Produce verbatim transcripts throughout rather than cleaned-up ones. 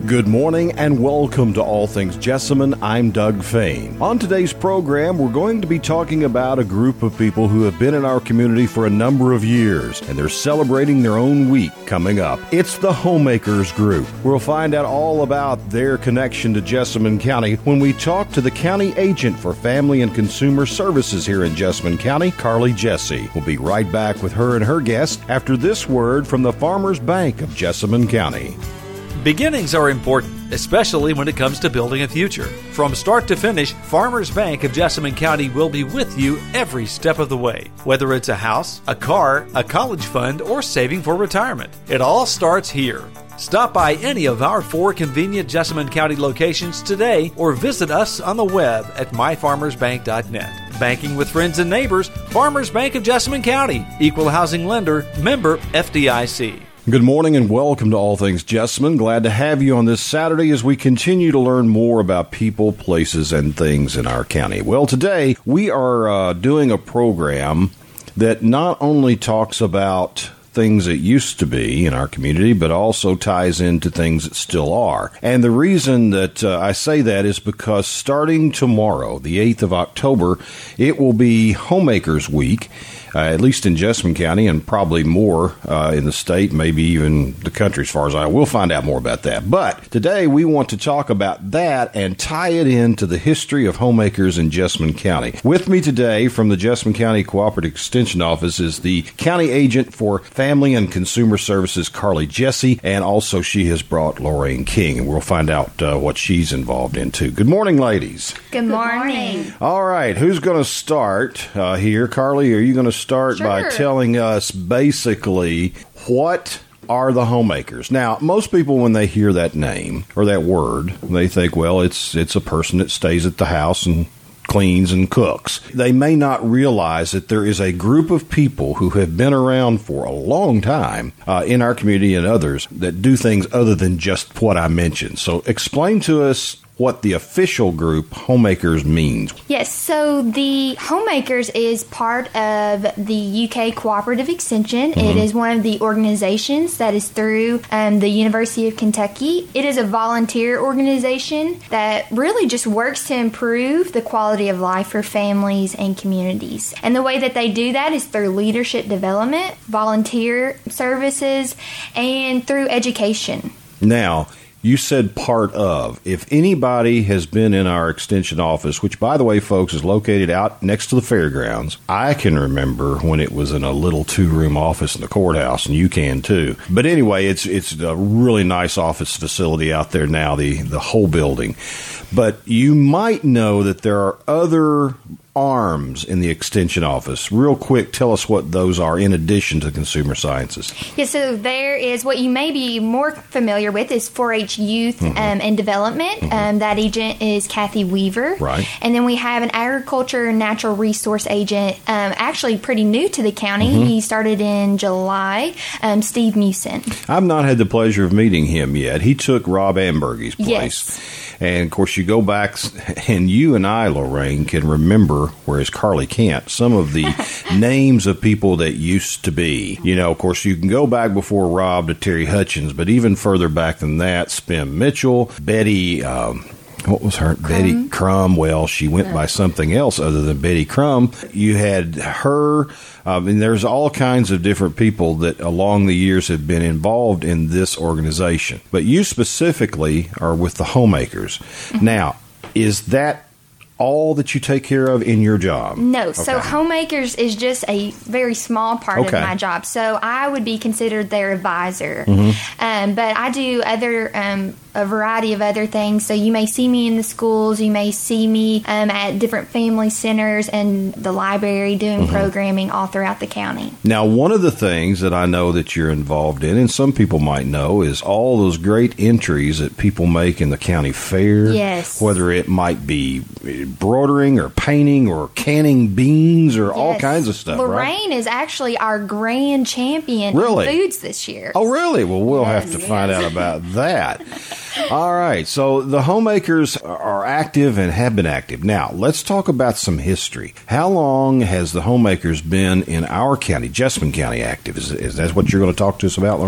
Good morning and welcome to All Things Jessamine. I'm Doug Fain. On today's program, we're going to be talking about a group of people who have been in our community for a number of years, and they're celebrating their own week coming up. It's the Homemakers Group. We'll find out all about their connection to Jessamine County when we talk to the county agent for Family and Consumer Services here in Jessamine County, Carly Jesse. We'll be right back with her and her guest after this word from the Farmers Bank of Jessamine County. Beginnings are important, especially when it comes to building a future. From start to finish, Farmers Bank of Jessamine County will be with you every step of the way. Whether it's a house, a car, a college fund, or saving for retirement, it all starts here. Stop by any of our four convenient Jessamine County locations today or visit us on the web at my farmers bank dot net. Banking with friends and neighbors, Farmers Bank of Jessamine County, Equal Housing Lender, member F D I C. Good morning and welcome to All Things Jessamine. Glad to have you on this Saturday as we continue to learn more about people, places, and things in our county. Well, today we are uh, doing a program that not only talks about things that used to be in our community, but also ties into things that still are. And the reason that uh, I say that is because starting tomorrow, the eighth of October, it will be Homemakers Week. Uh, at least in Jessamine County, and probably more uh, in the state, maybe even the country as far as I will find out more about that. But today we want to talk about that and tie it into the history of homemakers in Jessamine County. With me today from the Jessamine County Cooperative Extension Office is the County Agent for Family and Consumer Services, Carly Jesse, and also she has brought Lorraine King, and we'll find out uh, what she's involved in too. Good morning, ladies. Good morning. All right, who's going to start uh, here? Carly, are you going to start Sure. by telling us basically what are the homemakers? Now, most people, when they hear that name or that word, they think, well, it's it's a person that stays at the house and cleans and cooks. They may not realize that there is a group of people who have been around for a long time uh, in our community and others that do things other than just what I mentioned. So explain to us what the official group Homemakers means. Yes, so the Homemakers is part of the U K Cooperative Extension. Mm-hmm. It is one of the organizations that is through um, the University of Kentucky. It is a volunteer organization that really just works to improve the quality of life for families and communities. And the way that they do that is through leadership development, volunteer services, and through education. Now, you said part of. If anybody has been in our extension office, which, by the way, folks, is located out next to the fairgrounds, I can remember when it was in a little two-room office in the courthouse, and you can too. But anyway, it's it's a really nice office facility out there now, the, the whole building. But you might know that there are other arms in the extension office. Real quick, tell us what those are in addition to consumer sciences. Yeah, so there is what you may be more familiar with is four H Youth mm-hmm. um, and Development. Mm-hmm. Um, that agent is Kathy Weaver. Right. And then we have an agriculture and natural resource agent, um, actually pretty new to the county. Mm-hmm. He started in July, um, Steve Musin. I've not had the pleasure of meeting him yet. He took Rob Ambergy's place. Yes. And, of course, you go back, and you and I, Lorraine, can remember, whereas Carly can't, some of the names of people that used to be. You know, of course, you can go back before Rob to Terry Hutchins, but even further back than that, Spim Mitchell, Betty, um, what was her? Crum. Betty Crum. Well, she went uh. by something else other than Betty Crum. You had her. Um, and there's all kinds of different people that along the years have been involved in this organization. But you specifically are with the Homemakers. Mm-hmm. Now, is that all that you take care of in your job? No. Okay. So Homemakers is just a very small part okay. of my job. So I would be considered their advisor. Mm-hmm. Um, but I do other um, a variety of other things. So you may see me in the schools. You may see me um, at different family centers and the library doing mm-hmm. programming all throughout the county. Now, one of the things that I know that you're involved in, and some people might know, is all those great entries that people make in the county fair. Yes. Whether it might be broidering or painting or canning beans or yes. all kinds of stuff, Lorraine right? is actually our grand champion really? in foods this year. Oh, really? Well, we'll yes, have to yes. find out about that. All right. So the Homemakers are active and have been active. Now, let's talk about some history. How long has the Homemakers been in our county, Jessamine County, active? Is, is that what you're going to talk to us about, Lorraine?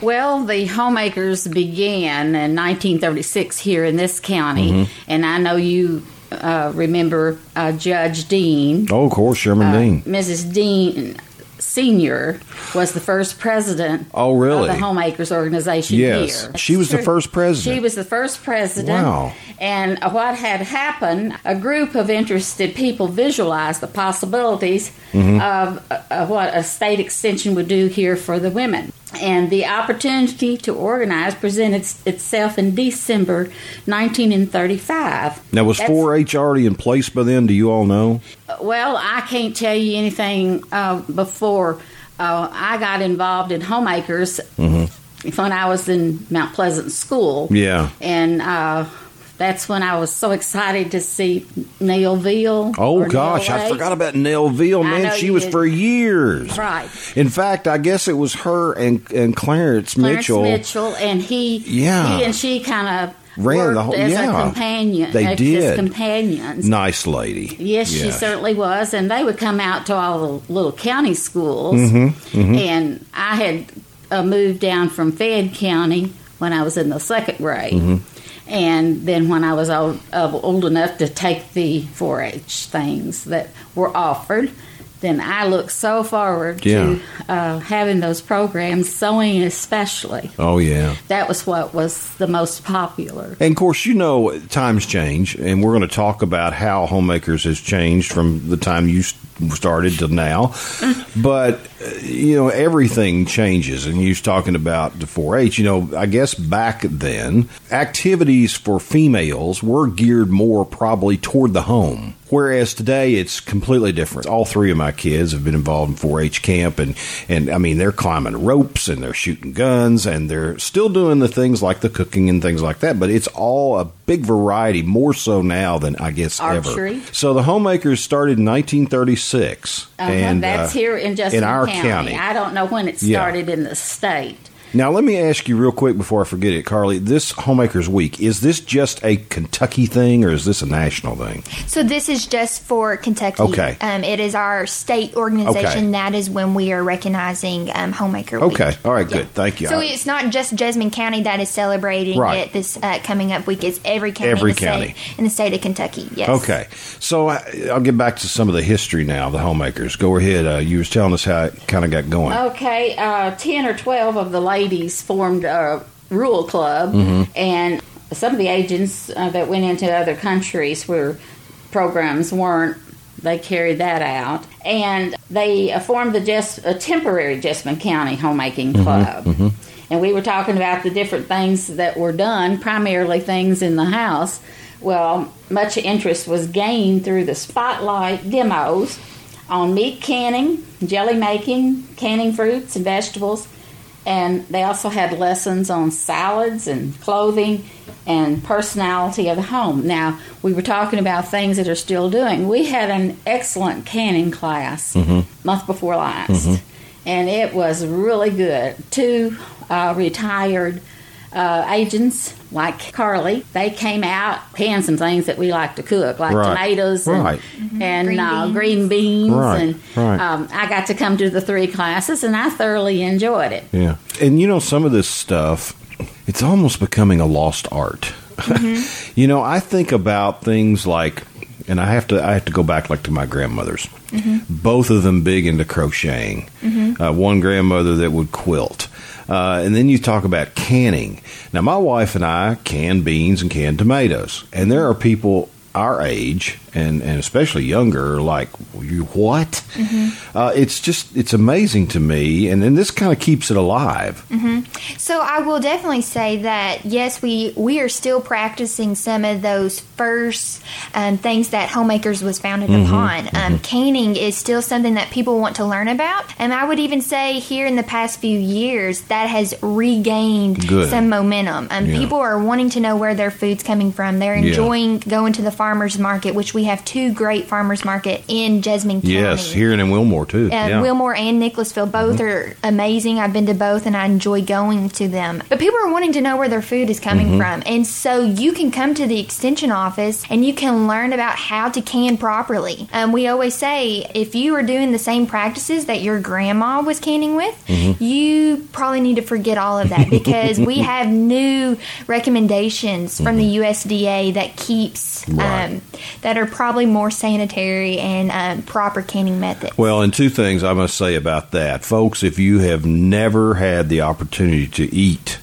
Well, the homemakers began in nineteen thirty-six here in this county, mm-hmm. and I know you uh, remember uh, Judge Dean. Oh, of course, Sherman uh, Dean. Missus Dean Senior was the first president oh, really? of the Homemakers Organization yes. here. She was the first president. She was the first president. Wow. And what had happened, a group of interested people visualized the possibilities mm-hmm. of, of what a state extension would do here for the women. And the opportunity to organize presented itself in December nineteen thirty-five. Now, was That's, four H already in place by then? Do you all know? Well, I can't tell you anything uh, before uh, I got involved in Homemakers mm-hmm. when I was in Mount Pleasant School. Yeah. And uh, that's when I was so excited to see Neil Veal. Oh, gosh, I forgot about Neil Veal, man. She was did. for years. Right. In fact, I guess it was her and, and Clarence, Clarence Mitchell. Mitchell, and he, yeah. he and she kind of ran worked the whole as yeah. a companion. They as did. companions. Nice lady. Yes, yes, she certainly was. And they would come out to all the little county schools. Mm-hmm. Mm-hmm. And I had uh, moved down from Fayette County when I was in the second grade. Mm-hmm. And then when I was old, uh, old enough to take the four H things that were offered, then I looked so forward yeah. to uh, having those programs, sewing especially. Oh, yeah. That was what was the most popular. And, of course, you know, times change, and we're going to talk about how Homemakers has changed from the time you started to now. But, you know, everything changes, and you was talking about the four H. You know, I guess back then, activities for females were geared more probably toward the home. Whereas today, it's completely different. All three of my kids have been involved in four H camp, and, and I mean, they're climbing ropes, and they're shooting guns, and they're still doing the things like the cooking and things like that, but it's all a big variety, more so now than I guess Archery. ever. So the Homemakers started in nineteen thirty-six. Uh-huh, and that's uh, here in Jessamine in our county. county. I don't know when it started yeah. in the state. Now, let me ask you real quick before I forget it, Carly. This Homemakers Week, is this just a Kentucky thing, or is this a national thing? So this is just for Kentucky. Okay. Um, it is our state organization. Okay. That is when we are recognizing um, Homemaker Week. Okay. All right, good. Yeah. Thank you. So I, it's not just Jessamine County that is celebrating right. it this uh, coming up week. It's every county, every in, the county. State, in the state of Kentucky. Yes. Okay. So I, I'll get back to some of the history now of the Homemakers. Go ahead. Uh, you was telling us how it kind of got going. Okay. Uh, ten or twelve of the ladies formed a rural club, mm-hmm. and some of the agents uh, that went into other countries where programs weren't, they carried that out, and they uh, formed the Jes- a temporary Jessamine County Homemaking Club. Mm-hmm. Mm-hmm. And we were talking about the different things that were done, primarily things in the house. Well, much interest was gained through the spotlight demos on meat canning, jelly making, canning fruits and vegetables. And they also had lessons on salads and clothing and personality of the home. Now, we were talking about things that are still doing. We had an excellent canning class mm-hmm. month before last, mm-hmm. and it was really good. Two uh, retired uh, agents like Carly, they came out, canned some things that we like to cook, like right. tomatoes and, right. and green, uh, beans. green beans. Right. And right. Um, I got to come to the three classes, and I thoroughly enjoyed it. Yeah. And, you know, some of this stuff, it's almost becoming a lost art. Mm-hmm. You know, I think about things like, and I have to I have to go back like to my grandmothers. Mm-hmm. Both of them big into crocheting. Mm-hmm. Uh, one grandmother that would quilt. Uh, and then you talk about canning. Now, my wife and I can beans and canned tomatoes. And there are people our age, and, and especially younger, are like, you what? Mm-hmm. Uh, it's just, it's amazing to me. And then this kind of keeps it alive. Mm-hmm. So I will definitely say that, yes, we, we are still practicing some of those first um, things that Homemakers was founded mm-hmm. upon. Um, mm-hmm. Canning is still something that people want to learn about. And I would even say here in the past few years, that has regained Good. some momentum. Um, yeah. People are wanting to know where their food's coming from. They're enjoying yeah. going to the farmer's market, which we we have two great farmers market in Jessamine County. Yes, here and in Wilmore, too. Uh, yeah. Wilmore and Nicholasville, both mm-hmm. are amazing. I've been to both, and I enjoy going to them. But people are wanting to know where their food is coming mm-hmm. from. And so you can come to the Extension office, and you can learn about how to can properly. Um, we always say, if you are doing the same practices that your grandma was canning with, mm-hmm. you probably need to forget all of that, because we have new recommendations from mm-hmm. the U S D A that keeps, right. um, that are probably more sanitary and um, proper canning methods. Well, and two things I must say about that. Folks, if you have never had the opportunity to eat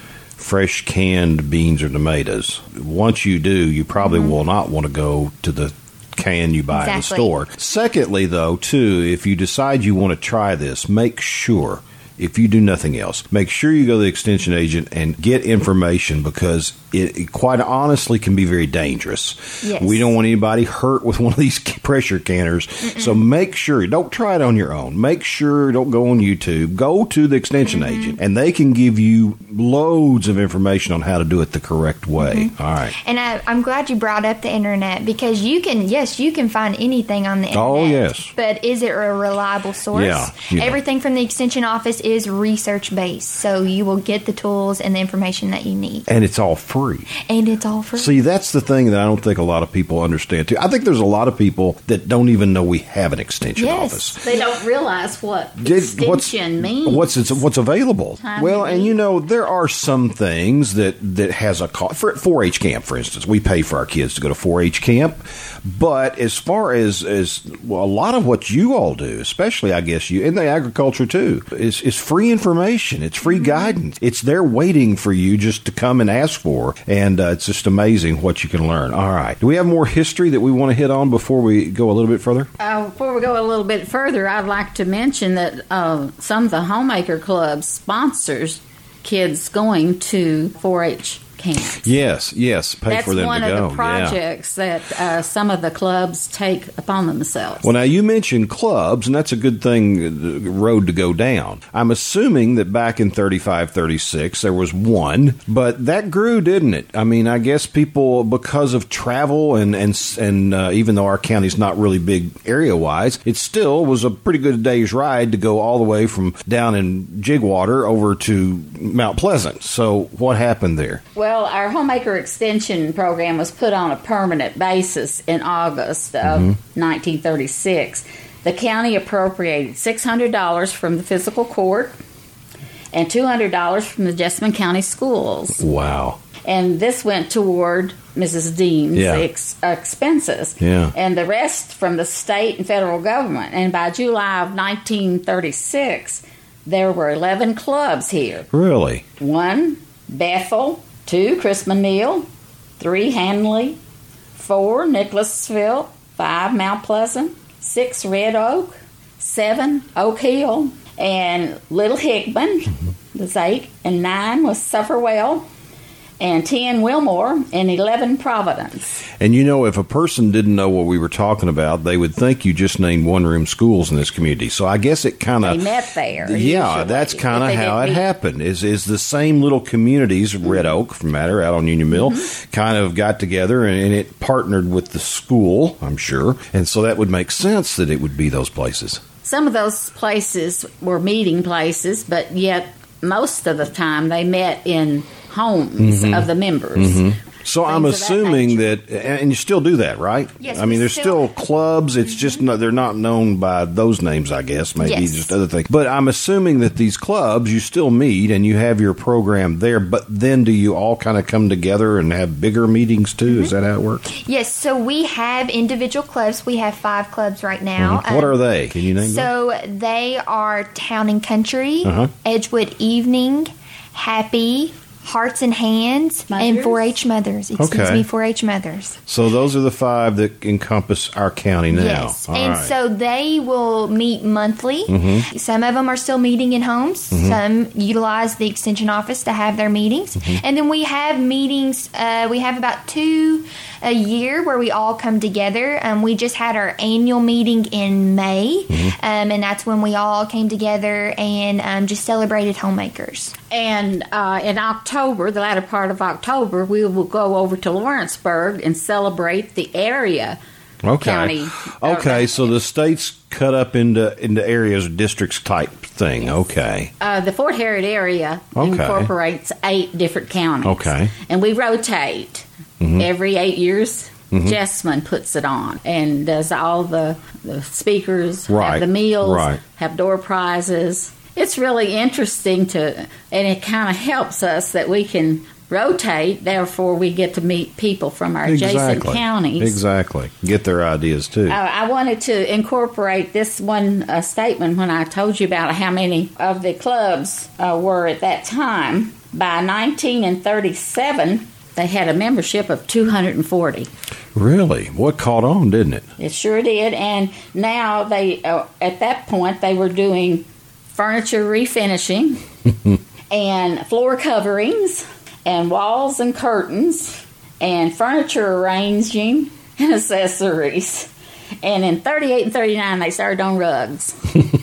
fresh canned beans or tomatoes, once you do, you probably mm-hmm. will not want to go to the can you buy exactly. in the store. Secondly, though, too, if you decide you want to try this, make sure, if you do nothing else, make sure you go to the Extension agent and get information, because it, it quite honestly can be very dangerous. Yes. We don't want anybody hurt with one of these pressure canners. Mm-mm. So make sure, don't try it on your own. Make sure, don't go on YouTube. Go to the Extension mm-hmm. agent, and they can give you loads of information on how to do it the correct way. Mm-hmm. All right. And I, I'm glad you brought up the internet, because you can, yes, you can find anything on the internet. Oh, yes. But is it a reliable source? Yeah. yeah. Everything from the Extension office is research-based, so you will get the tools and the information that you need. And it's all free. And it's all free. See, that's the thing that I don't think a lot of people understand, too. I think there's a lot of people that don't even know we have an Extension yes. office. They don't realize what Extension what's, means. What's it's, what's available. Time well, and you know, there are some things that, that has a cost. For four H camp, for instance, we pay for our kids to go to four H camp. But as far as, as well, a lot of what you all do, especially, I guess, you in the agriculture, too, is, is free information. It's free mm-hmm. guidance. It's there waiting for you just to come and ask for. And uh, it's just amazing what you can learn. All right. Do we have more history that we want to hit on before we go a little bit further? Uh, before we go a little bit further, I'd like to mention that uh, some of the Homemaker Club sponsors kids going to four H camps. Yes, yes. Pay That's for them to go. That's one of the projects yeah. that uh, some of the clubs take upon themselves. Well, now you mentioned clubs, and that's a good thing, the road to go down. I'm assuming that back in thirty-five, thirty-six, there was one, but that grew, didn't it? I mean, I guess people, because of travel, and and and uh, even though our county's not really big area-wise, it still was a pretty good day's ride to go all the way from down in Jigwater over to Mount Pleasant. So what happened there? Well, Well, our Homemaker Extension program was put on a permanent basis in August of mm-hmm. nineteen thirty-six. The county appropriated six hundred dollars from the physical court and two hundred dollars from the Jessamine County schools. Wow. And this went toward Missus Dean's yeah. ex- expenses. Yeah. And the rest from the state and federal government. And by July of nineteen thirty-six, there were eleven clubs here. Really? One, Bethel. Two, Christmas Mill. Three, Hanley. Four, Nicholasville. Five, Mount Pleasant. Six, Red Oak. Seven, Oak Hill. And Little Hickman. Mm-hmm. Was eight. And nine was Sufferwell. And ten, Wilmore. And eleven, Providence. And you know, if a person didn't know what we were talking about, they would think you just named one-room schools in this community. So I guess it kind of... They met there. Yeah, usually, that's kind of how it meet. happened. Is is the same little communities, Red Oak, for matter, out on Union Mill, mm-hmm. kind of got together, and, and it partnered with the school, I'm sure. And so that would make sense that it would be those places. Some of those places were meeting places, but yet most of the time they met in homes mm-hmm. of the members. Mm-hmm. So I'm assuming that, that, and you still do that, right? Yes. I mean, there's still, still clubs. It's mm-hmm. just not, they're not known by those names, I guess. Maybe yes. just other things. But I'm assuming that these clubs, you still meet and you have your program there. But then, do you all kind of come together and have bigger meetings too? Mm-hmm. Is that how it works? Yes. So we have individual clubs. We have five clubs right now. Mm-hmm. What um, are they? Can you name so them? So they are Town and Country, uh-huh. Edgewood Evening, Happy, Hearts and Hands, mothers? And four H Mothers. Excuse okay. me, four H Mothers. So those are the five that encompass our county now. Yes, all and right. so they will meet monthly. Mm-hmm. Some of them are still meeting in homes. Mm-hmm. Some utilize the extension office to have their meetings. Mm-hmm. And then we have meetings, uh, we have about two a year where we all come together. Um, we just had our annual meeting in May, mm-hmm. um, and that's when we all came together and um, just celebrated homemakers. And uh, in October, the latter part of October, we will go over to Lawrenceburg and celebrate the area Okay. County. Okay, uh, so the state's cut up into into areas, districts type thing. Okay. Uh, the Fort Harrod area Okay. incorporates eight different counties. Okay. And we rotate Mm-hmm. every eight years. Jessamine puts it on and does all the, the speakers, Right. have the meals, Right. have door prizes. It's really interesting to, and it kind of helps us that we can rotate. Therefore, we get to meet people from our adjacent Exactly. counties. Exactly. Get their ideas too. Uh, I wanted to incorporate this one uh, statement when I told you about how many of the clubs uh, were at that time. By nineteen thirty-seven, they had a membership of two hundred forty. Really? What caught on, didn't it? It sure did. And now they, uh, at that point, they were doing furniture refinishing and floor coverings and walls and curtains and furniture arranging and accessories. And in thirty-eight and thirty-nine, they started on rugs.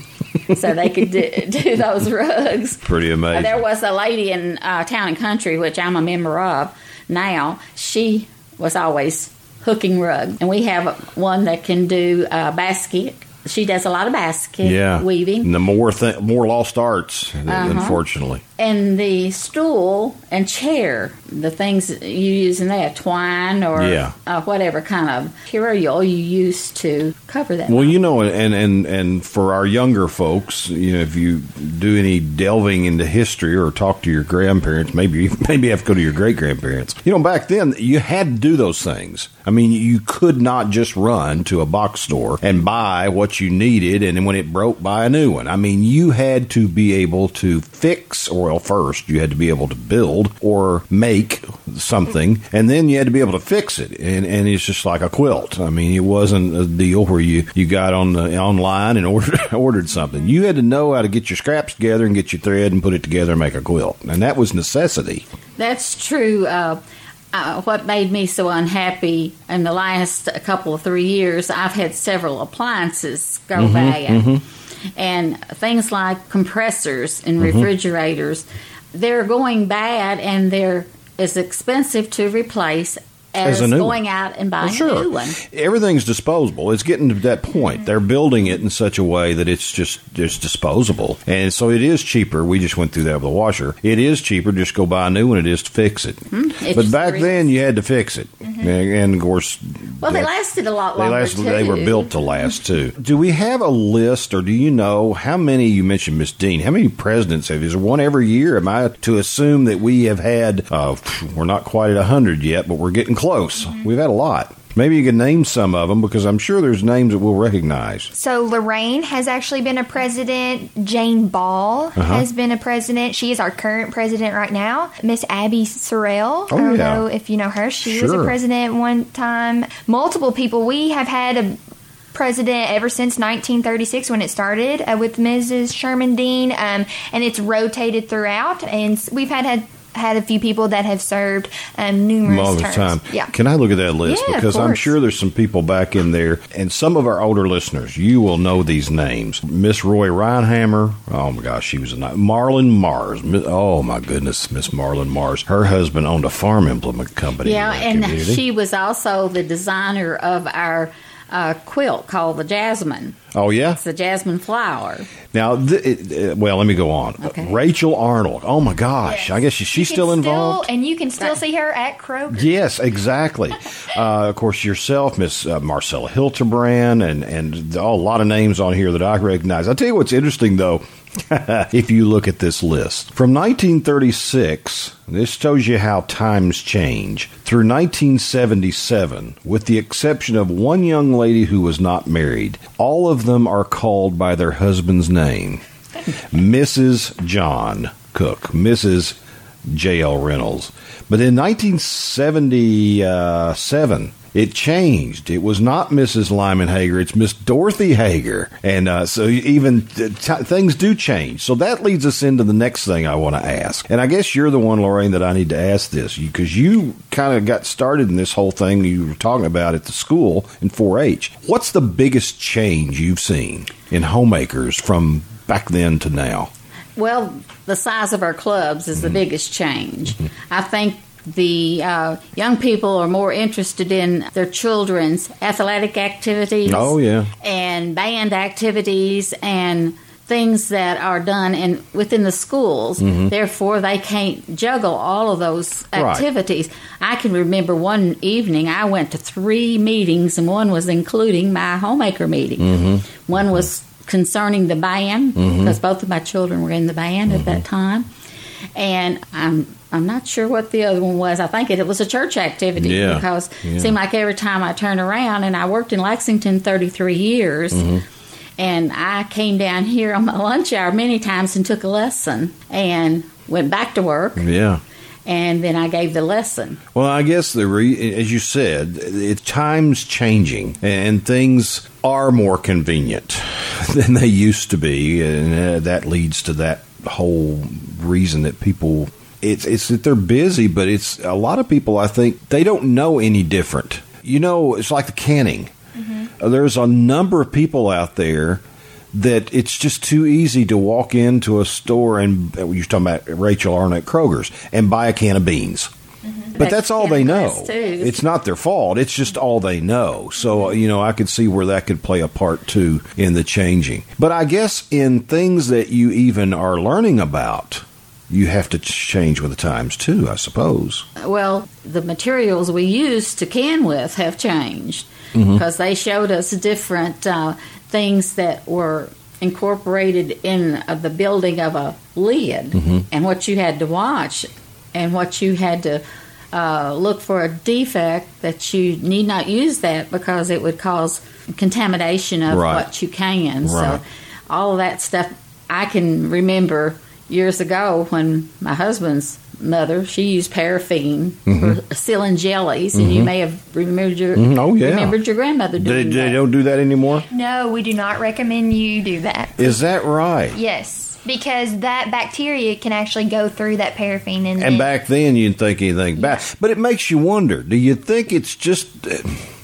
So they could do, do those rugs. Pretty amazing. Uh, there was a lady in uh, Town and Country, which I'm a member of now. She was always hooking rugs. And we have one that can do uh, basket. She does a lot of basket yeah. weaving. And the more th- more lost arts, uh-huh. unfortunately. And the stool and chair, the things you use in that, twine or Yeah. uh, whatever kind of material you use to cover that. Well, you know, and, and, and for our younger folks, you know, if you do any delving into history or talk to your grandparents, maybe you maybe have to go to your great grandparents. You know, back then you had to do those things. I mean, you could not just run to a box store and buy what you needed, and then when it broke, buy a new one. I mean, you had to be able to fix, or well, first you had to be able to build or make something, and then you had to be able to fix it. And, and it's just like a quilt. I mean, it wasn't a deal where you, you got on the online and ordered ordered something. You had to know how to get your scraps together and get your thread and put it together and make a quilt, and that was necessity. That's true. Uh, uh, what made me so unhappy in the last couple of three years, I've had several appliances go Mm-hmm, bad. mm-hmm. And things like compressors and Mm-hmm. refrigerators, they're going bad and they're as expensive to replace as, As a new going one. out and buying Well, sure. a new one. Everything's disposable. It's getting to that point. They're building it in such a way that it's just it's disposable. And so it is cheaper. We just went through that with the washer. It is cheaper to just go buy a new one. It is to fix it. Mm-hmm. But back then, you had to fix it. Mm-hmm. And, and, of course... Well, they that- lasted a lot They, longer, lasted, too. they were built to last, too. Do we have a list, or do you know how many, you mentioned Miss Dean, how many presidents have, is there one every year? Am I to assume that we have had, uh, we're not quite at one hundred yet, but we're getting close. Mm-hmm. We've had a lot. Maybe you can name some of them, because I'm sure there's names that we'll recognize. So Lorraine has actually been a president. Jane Ball Uh-huh. has been a president. She is our current president right now. Miss Abby Sorrell. Oh, I don't yeah. know if you know her. She was Sure. a president one time. Multiple people. We have had a president ever since nineteen thirty-six when it started uh, with Missus Sherman Dean, um, and it's rotated throughout. And s- we've had had. had a few people that have served um, numerous All the terms. time. Yeah. Can I look at that list? Yeah, of Because I'm course. sure there's some people back in there, and some of our older listeners, you will know these names. Miss Roy Reinhammer. Oh, my gosh, she was a nice. Marlon Mars. Mi- Oh, my goodness, Miss Marlon Mars. Her husband owned a farm implement company Yeah, in that and community. she was also the designer of our uh, quilt called the Jasmine. Oh, yeah? It's the jasmine flower. Now, th- it, uh, well, let me go on. Okay. Rachel Arnold. Oh, my gosh. I guess she, she's You still can involved? and you can still see her at Kroger. Yes, exactly. uh, of course, yourself, Miss uh, Marcella Hilterbrand, and and oh, a lot of names on here that I recognize. I'll tell you what's interesting, though, if you look at this list. From nineteen thirty-six, this shows you how times change, through nineteen seventy-seven, with the exception of one young lady who was not married, all of them are called by their husband's name. Missus John Cook, Missus J L Reynolds. But in nineteen seventy-seven, it changed. It was not Missus Lyman Hager. It's Miss Dorothy Hager. And uh, so even t- t- things do change. So that leads us into the next thing I want to ask. And I guess you're the one, Lorraine, that I need to ask this, because you kind of got started in this whole thing you were talking about at the school in four H. What's the biggest change you've seen in homemakers from back then to now? Well, the size of our clubs is the biggest change. I think the uh, young people are more interested in their children's athletic activities. Oh, yeah. And band activities and things that are done in within the schools. Mm-hmm. Therefore, they can't juggle all of those activities. Right. I can remember one evening I went to three meetings, and one was including my homemaker meeting. Mm-hmm. One was concerning the band, mm-hmm. because both of my children were in the band mm-hmm. at that time. And I'm I'm not sure what the other one was. I think it, it was a church activity, yeah. because yeah. it seemed like every time I turned around, and I worked in Lexington thirty-three years, mm-hmm. and I came down here on my lunch hour many times and took a lesson and went back to work. Yeah. And then I gave the lesson. Well, I guess, the re- as you said, it, time's changing, and things are more convenient than they used to be, and uh, that leads to that whole reason that people, it's, it's that they're busy, but it's a lot of people, I think, they don't know any different. You know, it's like the canning. Mm-hmm. There's a number of people out there that it's just too easy to walk into a store and, you're talking about Rachel Arnett Kroger's, and buy a can of beans. Mm-hmm. But that's, that's all they know. It's not their fault. It's just all they know. So, you know, I could see where that could play a part, too, in the changing. But I guess in things that you even are learning about, you have to change with the times, too, I suppose. Well, the materials we use to can with have changed, mm-hmm. because they showed us different uh, things that were incorporated in uh, the building of a lid, mm-hmm. and what you had to watch, and what you had to uh, look for a defect, that you need not use that because it would cause contamination of right. what you can. Right. So all of that stuff, I can remember years ago when my husband's mother, she used paraffin mm-hmm. for sealing jellies, and mm-hmm. you may have remembered your mm-hmm. oh, yeah. remembered your grandmother doing they, that. They don't do that anymore? No, we do not recommend you do that. Is that right? Yes, because that bacteria can actually go through that paraffin. And, and back then you didn't think anything yeah. bad. But it makes you wonder, do you think it's just uh,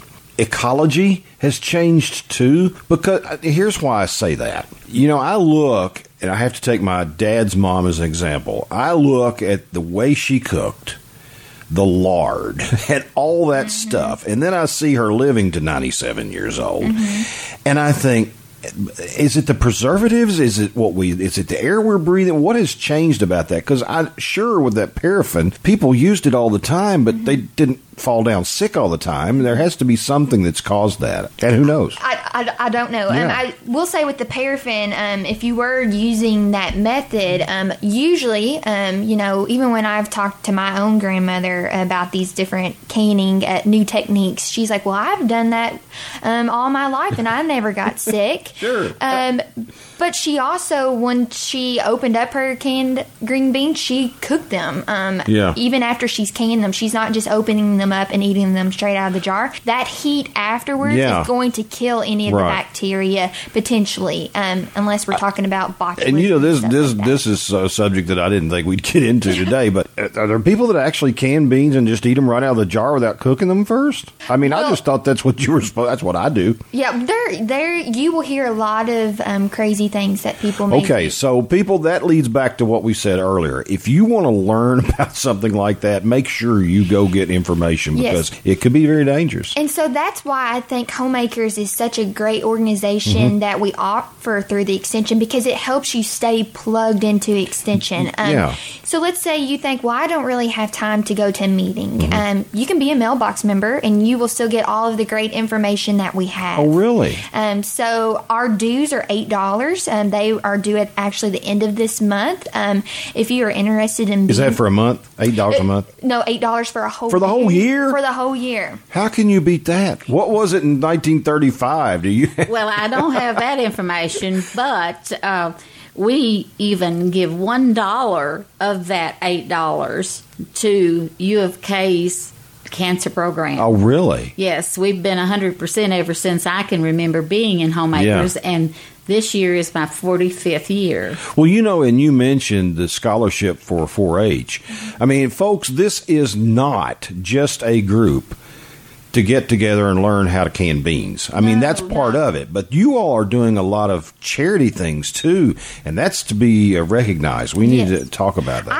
ecology has changed too? Because uh, here's why I say that. You know, I look, and I have to take my dad's mom as an example. I look at the way she cooked, the lard, and all that mm-hmm. stuff, and then I see her living to ninety-seven years old, mm-hmm. and I think, is it the preservatives? Is it what we? Is it the air we're breathing? What has changed about that? Because I'm sure with that paraffin, people used it all the time, but mm-hmm. they didn't fall down sick all the time. There has to be something that's caused that, and who knows? I I, I don't know. Yeah. Um, I will say with the paraffin, um, if you were using that method, um, usually, um, you know, even when I've talked to my own grandmother about these different canning uh, new techniques, she's like, "Well, I've done that um, all my life, and I never got sick." Sure. Um, but she also, when she opened up her canned green beans, she cooked them. Um, yeah. Even after she's canned them, she's not just opening them up and eating them straight out of the jar. That heat afterwards yeah. is going to kill any of right. the bacteria potentially, um, unless we're talking about botulism. And you know, this and this like this is a subject that I didn't think we'd get into today. But are there people that actually can beans and just eat them right out of the jar without cooking them first? I mean, well, I just thought that's what you were supposed. That's what I do. Yeah, there, there. You will hear a lot of um, crazy things that people make. Okay, so people, that leads back to what we said earlier. If you want to learn about something like that, make sure you go get information, because yes. it could be very dangerous. And so that's why I think Homemakers is such a great organization mm-hmm. that we offer through the Extension, because it helps you stay plugged into Extension. Um, yeah. So let's say you think, well, I don't really have time to go to a meeting. Mm-hmm. Um, you can be a mailbox member, and you will still get all of the great information that we have. Oh, really? Um, so our dues are eight dollars. Um, they are due at actually the end of this month. Um, if you are interested in... Is that for a month? eight dollars a month? No, eight dollars for a whole For the year. whole year? For the whole year. How can you beat that? What was it in nineteen thirty-five? Do you? Well, I don't have that information, but uh, we even give one dollar of that eight dollars to U of K's cancer program. Oh, really? Yes, we've been one hundred percent ever since I can remember being in Homemakers, yeah. and this year is my forty-fifth year. Well, you know, and you mentioned the scholarship for four H. I mean, folks, this is not just a group to get together and learn how to can beans. I mean, no, that's part no. of it. But you all are doing a lot of charity things, too, and that's to be uh, recognized. We need yes. to talk about that. I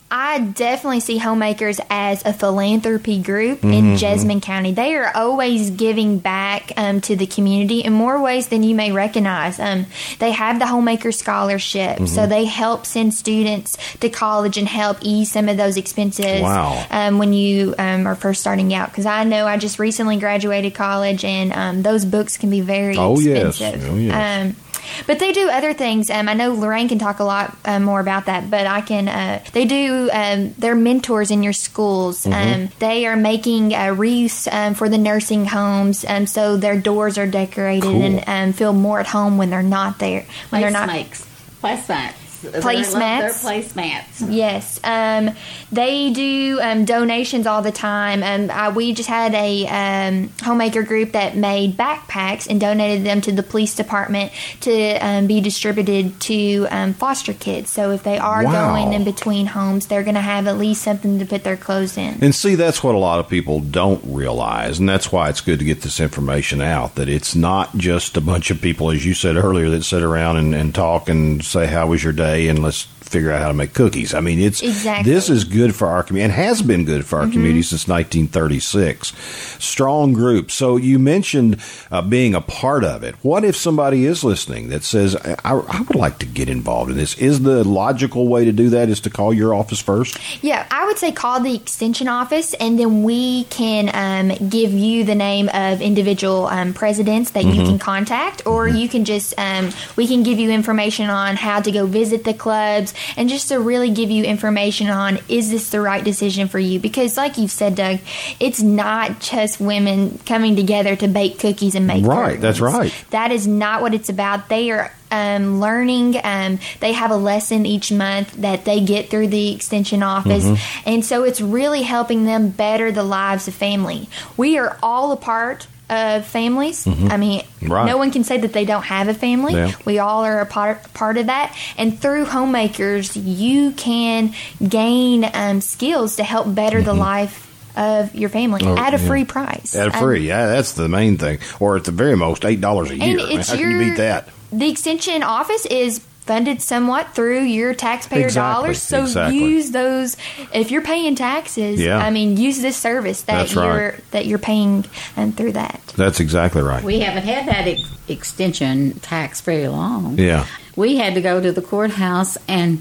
I definitely see Homemakers as a philanthropy group Mm-hmm. in Jessamine County. They are always giving back um, to the community in more ways than you may recognize. Um, they have the Homemaker Scholarship, Mm-hmm. so they help send students to college and help ease some of those expenses Wow. um, when you um, are first starting out. Because I know I just recently graduated college, and um, those books can be very Oh, yes. expensive. Oh, yes. Um, But they do other things. Um, I know Lorraine can talk a lot uh, more about that, but I can. Uh, they do. Um, they're mentors in your schools. Mm-hmm. Um, they are making uh, wreaths um, for the nursing homes, um, so their doors are decorated Cool. and um, feel more at home when they're not there. When they're not. Placemats. Placemats. Placemats. They're placemats. Yes, um, they do um, donations all the time. Um, I, we just had a um, homemaker group that made backpacks and donated them to the police department to um, be distributed to um, foster kids. So if they are Wow. going in between homes, they're going to have at least something to put their clothes in. And see, that's what a lot of people don't realize, and that's why it's good to get this information out, that it's not just a bunch of people, as you said earlier, that sit around and, and talk and say, how was your day, and let's figure out how to make cookies. I mean, it's Exactly. this is good for our community and has been good for our Mm-hmm. community since nineteen thirty-six. Strong group. So you mentioned uh, being a part of it. What if somebody is listening that says, I, I would like to get involved in this? Is the logical way to do that is to call your office first? Yeah, I would say call the extension office, and then we can um, give you the name of individual um, presidents that you can contact, or you can just um, we can give you information on how to go visit the clubs, and just to really give you information on, is this the right decision for you? Because like you've said, Doug, it's not just women coming together to bake cookies and make Right, that's curtains. right. That is not what it's about. They are um, learning. Um, they have a lesson each month that they get through the extension office. Mm-hmm. And so it's really helping them better the lives of family. We are all a part of families. I mean, Mm-hmm. Right. no one can say that they don't have a family. Yeah. We all are a part, part of that. And through Homemakers, you can gain um, skills to help better the life of your family Mm-hmm. Oh, at a yeah. free price. At a Um, free, yeah, that's the main thing. Or at the very most, eight dollars a year. And it's How can your, you beat that? The extension office is funded somewhat through your taxpayer Exactly, dollars. So exactly. use those if you're paying taxes. Yeah. I mean, use this service that That's you're right. that you're paying um, through that. That's exactly right. We haven't had that ex- extension tax very long. Yeah. We had to go to the courthouse and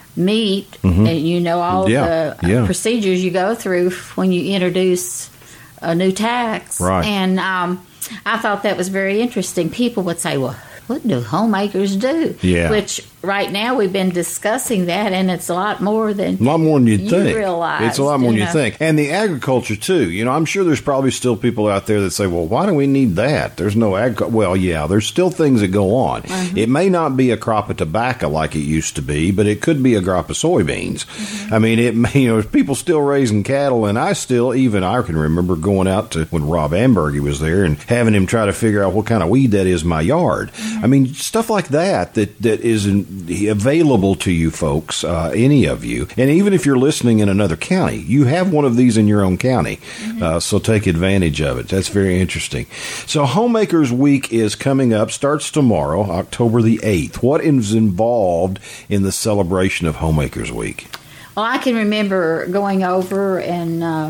meet, and you know all Mm-hmm. Yeah, the uh, yeah. procedures you go through when you introduce a new tax. Right. And um, I thought that was very interesting. People would say, well, what do homemakers do? Yeah. Which right now we've been discussing that, and it's a lot more than A lot more than you'd you think. realize, It's a lot more than you you know. think. And the agriculture, too. You know, I'm sure there's probably still people out there that say, well, why do we need that? There's no ag. Well, yeah, there's still things that go on. Mm-hmm. It may not be a crop of tobacco like it used to be, but it could be a crop of soybeans. Mm-hmm. I mean, it may, you know, there's people still raising cattle, and I still, even I can remember going out to when Rob Ambergy was there and having him try to figure out what kind of weed that is in my yard. Mm-hmm. I mean, stuff like that that, that is in, available to you folks, uh, any of you. And even if you're listening in another county, you have one of these in your own county. Uh, so take advantage of it. That's very interesting. So Homemakers Week is coming up, starts tomorrow, October the eighth. What is involved in the celebration of Homemakers Week? Well, I can remember going over and uh,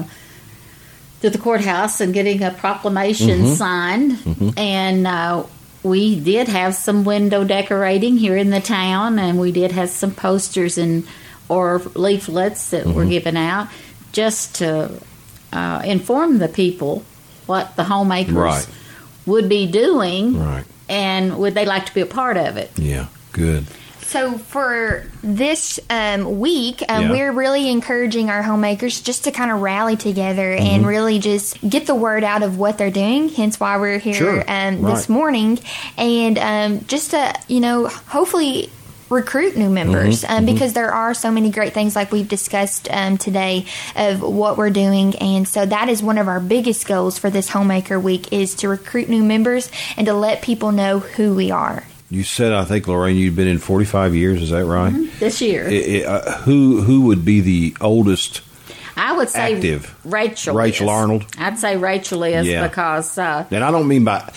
to the courthouse and getting a proclamation Mm-hmm. signed, and uh, we did have some window decorating here in the town, and we did have some posters and or leaflets that were Mm-hmm. given out just to uh, inform the people what the homemakers Right. would be doing, Right. and would they like to be a part of it. Yeah, good. So for this um, week, um, Yeah. we're really encouraging our homemakers just to kind of rally together Mm-hmm. and really just get the word out of what they're doing. Hence why we're here Sure. um, Right. this morning, and um, just to you know hopefully recruit new members Mm-hmm. um, because there are so many great things like we've discussed um, today of what we're doing, and so that is one of our biggest goals for this Homemaker Week is to recruit new members and to let people know who we are. You said, I think, Lorraine, you've been in forty-five years. Is that right? This year, I- I- uh, who who would be the oldest? I would say Active. Rachel. Rachel is. Arnold? I'd say Rachel is Yeah. because uh, And I don't mean by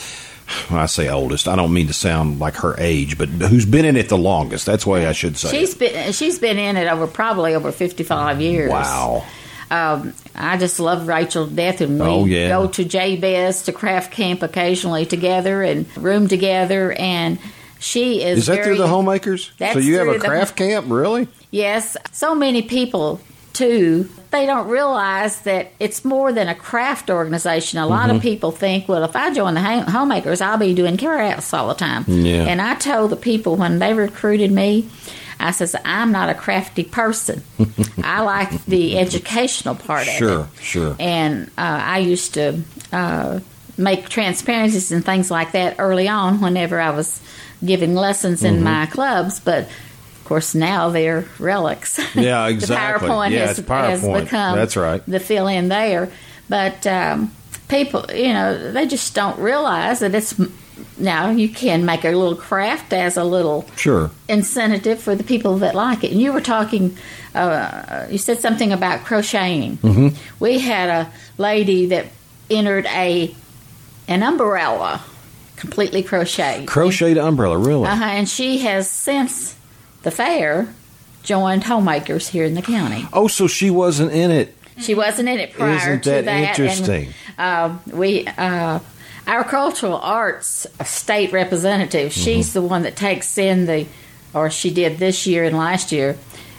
when I say oldest, I don't mean to sound like her age, but who's been in it the longest. That's the way I should say She's it. been she's been in it over probably over fifty-five years. Wow. Um, I just love Rachel to death, and we Oh, yeah. go to J B S to craft camp occasionally together and room together. And she is Is that very, through the homemakers? That's So you have through a the- craft camp, really? Yes, so many people too. They don't realize that it's more than a craft organization. A lot Mm-hmm. of people think, well, if I join the home- homemakers, I'll be doing crafts all the time. Yeah. And I told the people when they recruited me, I says, I'm not a crafty person. I like the educational part of it. Sure, sure. And uh, I used to uh, make transparencies and things like that early on whenever I was giving lessons Mm-hmm. in my clubs. But, of course, now they're relics. Yeah, exactly. The PowerPoint, Yeah, has, it's PowerPoint. has become That's right. the fill-in there. But um, people, you know, they just don't realize that it's... Now, you can make a little craft as a little Sure. incentive for the people that like it. And you were talking, uh, you said something about crocheting. Mm-hmm. We had a lady that entered a an umbrella, completely crocheted. Crocheted umbrella, really? Uh-huh, and she has since the fair joined homemakers here in the county. Oh, so she wasn't in it. She wasn't in it prior Isn't to that that. interesting? And, uh, we, uh, our cultural arts state representative, Mm-hmm. she's the one that takes in the, or she did this year and last year,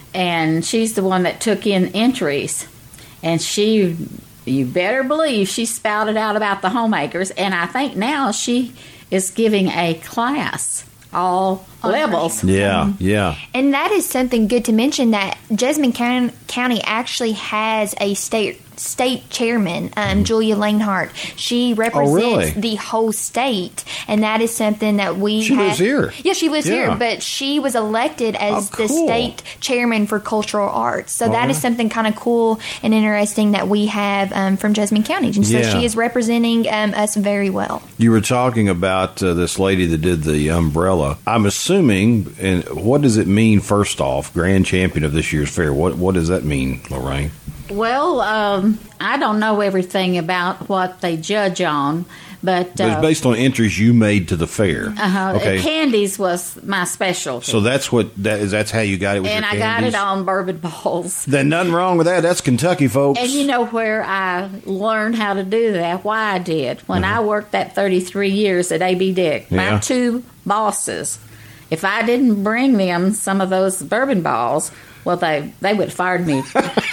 and she's the one that took in entries. And she, you better believe, she spouted out about the homemakers, and I think now she is giving a class, all levels. Yeah, yeah. And that is something good to mention, that Jessamine County, County actually has a state state chairman, um, Julia Lanehart. She represents really? the whole state, and that is something that we She have- lives here. Yeah, she lives Yeah. here, but she was elected as Oh, the cool. state chairman for cultural arts. So that is right. something kind of cool and interesting that we have um, from Jessamine County. And so Yeah. she is representing um, us very well. You were talking about uh, this lady that did the umbrella. I'm assuming, and what does it mean, first off, grand champion of this year's fair? What what does that mean, Lorraine? Well, um, I don't know everything about what they judge on, but But uh, it's based on entries you made to the fair. uh, Okay. candies was my specialty. So that's what that is. That's how you got it with and your I got candies? it on bourbon bowls. Then nothing wrong with that. That's Kentucky, folks. And you know where I learned how to do that? Why I did. When I worked that thirty-three years at A B. Dick, Mm-hmm. Yeah. my two bosses, if I didn't bring them some of those bourbon balls, well, they, they would have fired me.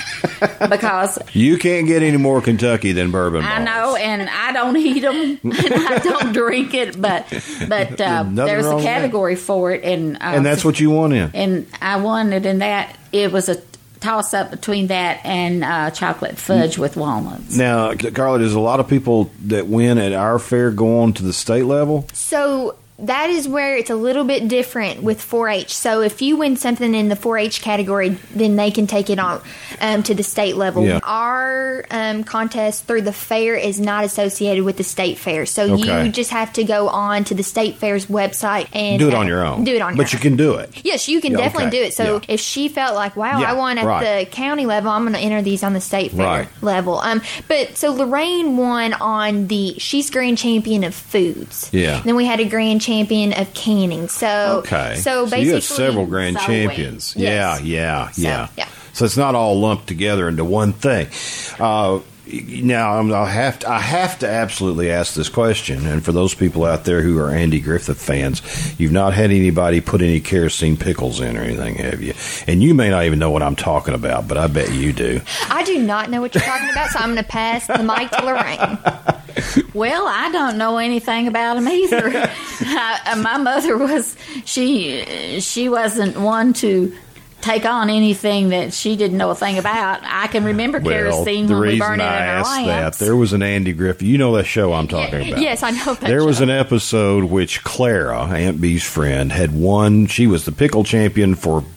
Because You can't get any more Kentucky than bourbon I balls. know, and I don't eat them, and I don't drink it, but but uh, Nothing there's wrong a with that. category for it, and uh, And that's what you want in. and I won it in that. It was a toss up between that and uh, chocolate fudge with walnuts. Now, Carla, does a lot of people that win at our fair go on to the state level? So that is where it's a little bit different with four H. So if you win something in the four H category, then they can take it on um, to the state level. Yeah. Our um, contest through the fair is not associated with the state fair. So Okay. you just have to go on to the state fair's website and Do it uh, on your own. Do it on your But own. you can do it. Yes, you can Yeah, definitely okay. do it. So Yeah. if she felt like, wow, Yeah, I won at right. the county level, I'm going to enter these on the state fair Right. level. Um, but so Lorraine won on the, she's grand champion of foods. Yeah. Then we had a grand champion of canning. So Okay. so basically, you have several grand sewing. champions. Yes. Yeah, yeah, yeah. yeah. So it's not all lumped together into one thing. Uh, now I'm- I'll have to, I have to absolutely ask this question, and for those people out there who are Andy Griffith fans, you've not had anybody put any kerosene pickles in or anything, have you? And you may not even know what I'm talking about, but I bet you do. I do not know what you're talking about, so I'm going to pass the mic to Lorraine. Well, I don't know anything about them either. I, my mother was she she wasn't one to take on anything that she didn't know a thing about. I can remember kerosene the when we reason burned it in I our asked lamps. that, there was an Andy Griffith. You know that show I'm talking about. Yes, I know that. There was show. an episode which Clara, Aunt Bee's friend, had won. She was the pickle champion for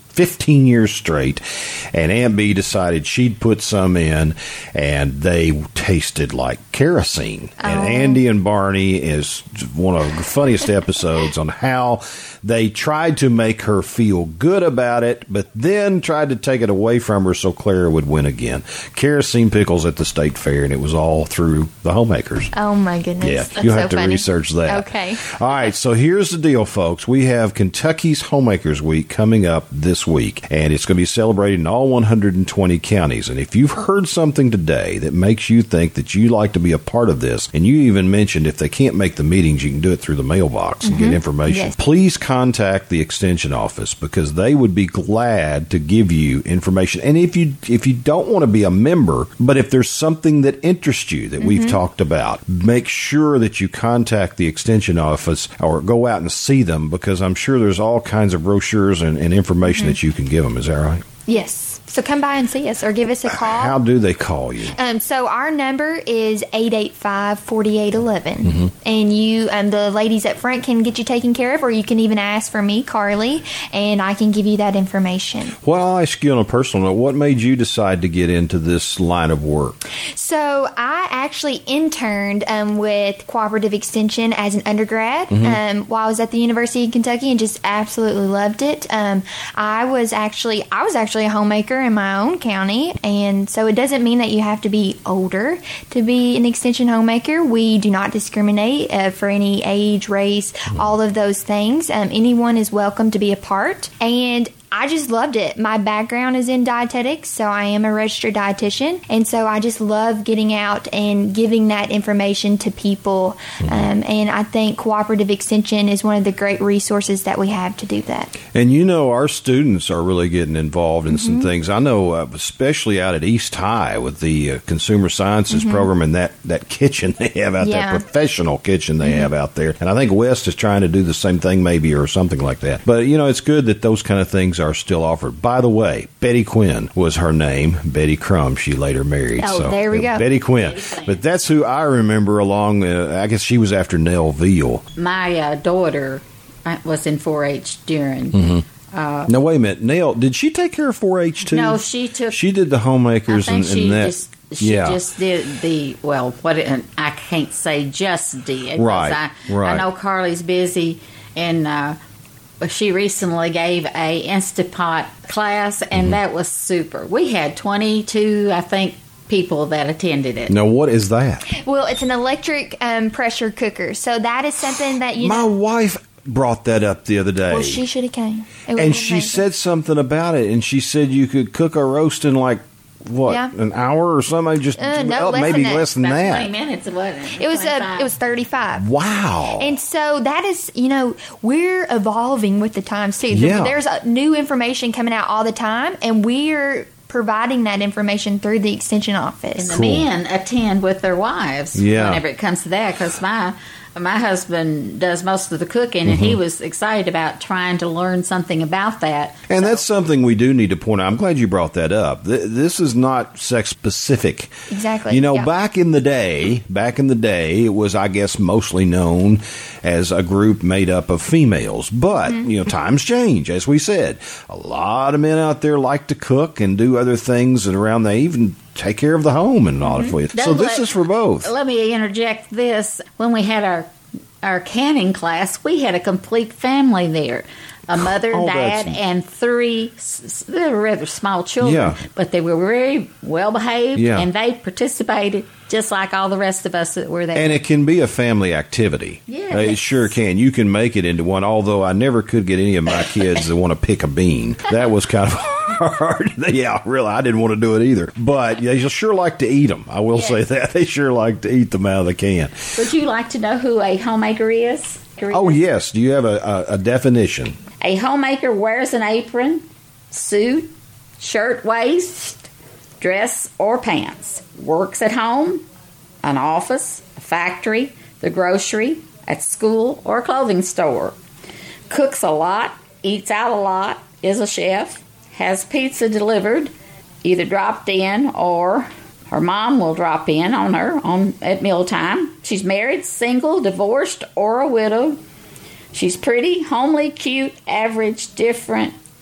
fifteen years straight, and Aunt Bee decided she'd put some in, and they tasted like kerosene. Oh. And Andy and Barney is one of the funniest episodes on how they tried to make her feel good about it, but then tried to take it away from her so Clara would win again. Kerosene pickles at the state fair, and it was all through the Homemakers. Oh, my goodness. Yeah, That's you'll have so to funny. research that. Okay. All right, so here's the deal, folks. We have Kentucky's Homemakers Week coming up this week, and it's going to be celebrated in all one hundred twenty counties. And if you've heard something today that makes you think that you'd like to be a part of this, and you even mentioned if they can't make the meetings, you can do it through the mailbox and Mm-hmm. get information, Yes. please contact the extension office, because they would be glad to give you information. And if you if you don't want to be a member, but if there's something that interests you that Mm-hmm. we've talked about, make sure that you contact the extension office or go out and see them, because I'm sure there's all kinds of brochures and, and information Mm-hmm. that you can give them. Is that right? Yes. So come by and see us or give us a call. How do they call you? Um, so our number is eight eight five, four eight one one. Mm-hmm. And you, um, the ladies up front can get you taken care of, or you can even ask for me, Carly, and I can give you that information. Well, I'll ask you on a personal note, what made you decide to get into this line of work? So I actually interned um, with Cooperative Extension as an undergrad Mm-hmm. um, while I was at the University of Kentucky, and just absolutely loved it. Um, I was actually I was actually a homemaker in my own county, and so it doesn't mean that you have to be older to be an extension homemaker. We do not discriminate uh, for any age, race, all of those things. Um, anyone is welcome to be a part, and I just loved it. My background is in dietetics, so I am a registered dietitian, and so I just love getting out and giving that information to people. Um, and I think Cooperative Extension is one of the great resources that we have to do that. And you know, our students are really getting involved in some things. I know, uh, especially out at East High with the uh, Consumer Sciences program and that, that kitchen they have out Yeah. there, professional kitchen they have out there. And I think West is trying to do the same thing maybe or something like that. But, you know, it's good that those kind of things are still offered. By the way, Betty Quinn was her name. Betty Crum, she later married. Oh, so, there we uh, go. Betty Quinn. Betty Quinn. But that's who I remember along, uh, I guess she was after Nell Veal. My uh, daughter uh, was in four H during. Now, wait a minute. Nell, did she take care of four H too? No, she took. She did the I homemakers think and, she and that. just she yeah. just did the well. What it, I can't say just did. 'cause Right, I, right. I know Carly's busy, and uh, she recently gave a Instapot class, and Mm-hmm. that was super. We had twenty-two, I think, people that attended it. Now, what is that? Well, it's an electric um, pressure cooker, so that is something that you My know. wife brought that up the other day. Well, she should have came. It was and she amazing. said something about it, and she said you could cook a roast in like, what, Yeah. an hour or something? Just Uh, no, oh, less maybe than that. less than About that. twenty minutes, wasn't it? It was uh, twenty-five. it was thirty-five. Wow. And so that is, you know, we're evolving with the times too. Yeah. There's uh, new information coming out all the time, and we're providing that information through the extension office. And the Cool. men attend with their wives Yeah. whenever it comes to that. Because my my husband does most of the cooking, and he was excited about trying to learn something about that. And So- that's something we do need to point out. I'm glad you brought that up. Th- This is not sex specific. Exactly, You know, yeah. back in the day, back in the day, it was, I guess, mostly known as a group made up of females. But, Mm-hmm. you know, times change, as we said. A lot of men out there like to cook and do other things and around, they even take care of the home and all Mm-hmm. that. So Don't this let- is for both. Let me interject this. When we had our our canning class, we had a complete family there. A mother, Oh, dad, that's- and three s- s- they were rather small children. Yeah. But they were very well behaved, Yeah. and they participated just like all the rest of us that were there. And it can be a family activity. Yes. Uh, It sure can. You can make it into one, although I never could get any of my kids to want to pick a bean. That was kind of hard. Yeah, really, I didn't want to do it either. But they sure like to eat them. I will Yes. say that. They sure like to eat them out of the can. Would you like to know who a homemaker is? Oh, yes. Do you have a, a, a definition? A homemaker wears an apron, suit, shirt, waist, dress, or pants. Works at home, an office, a factory, the grocery, at school, or a clothing store. Cooks a lot, eats out a lot, is a chef, has pizza delivered, either dropped in or her mom will drop in on her on at mealtime. She's married, single, divorced, or a widow. She's pretty, homely, cute, average, different,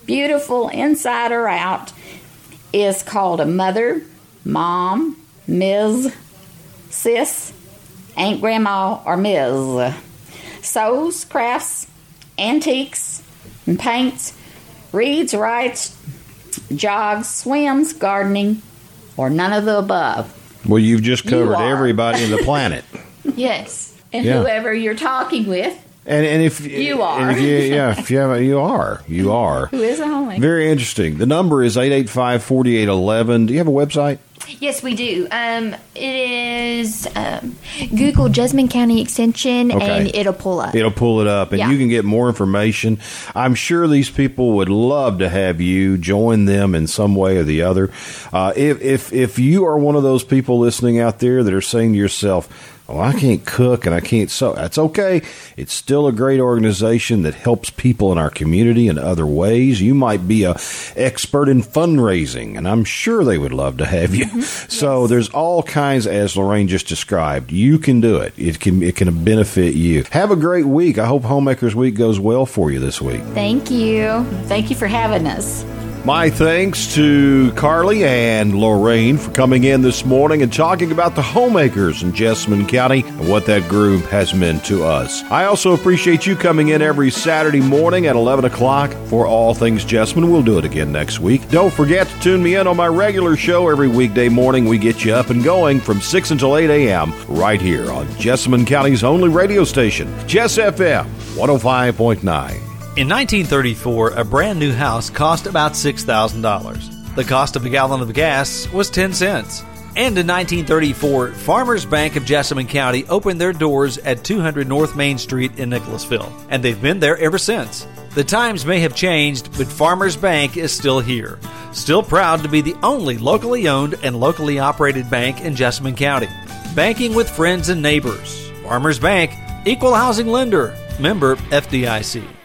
beautiful inside or out, is called a mother, mom, Miz, sis, Aunt Grandma, or Miz. Sews, crafts, antiques, and paints, reads, writes, jogs, swims, gardening, or none of the above. Well, you've just covered You are. everybody on the planet. Yes. And Yeah. whoever you're talking with, And and if You are. and if you, yeah, if you have, you are, you are. who is a homemaker. Very interesting. The number is eight eight five, four eight one one. Do you have a website? Yes, we do. Um, it is um, Google Jessamine County Extension, Okay. and it'll pull up. It'll pull it up, and Yeah. you can get more information. I'm sure these people would love to have you join them in some way or the other. Uh, if if if you are one of those people listening out there that are saying to yourself, "Oh, I can't cook and I can't sew," that's okay. It's still a great organization that helps people in our community in other ways. You might be a expert in fundraising, and I'm sure they would love to have you. So there's all kinds, as Lorraine just described. You can do it. It can it can benefit you. Have a great week. I hope Homemakers Week goes well for you this week. Thank you. Thank you for having us. My thanks to Carly and Lorraine for coming in this morning and talking about the homemakers in Jessamine County and what that group has meant to us. I also appreciate you coming in every Saturday morning at eleven o'clock for All Things Jessamine. We'll do it again next week. Don't forget to tune me in on my regular show every weekday morning. We get you up and going from six until eight a.m. right here on Jessamine County's only radio station, Jess F M one oh five point nine. In nineteen thirty-four, a brand new house cost about six thousand dollars. The cost of a gallon of gas was ten cents. And in nineteen thirty-four, Farmers Bank of Jessamine County opened their doors at two hundred North Main Street in Nicholasville, and they've been there ever since. The times may have changed, but Farmers Bank is still here. Still proud to be the only locally owned and locally operated bank in Jessamine County. Banking with friends and neighbors. Farmers Bank, equal housing lender, member F D I C.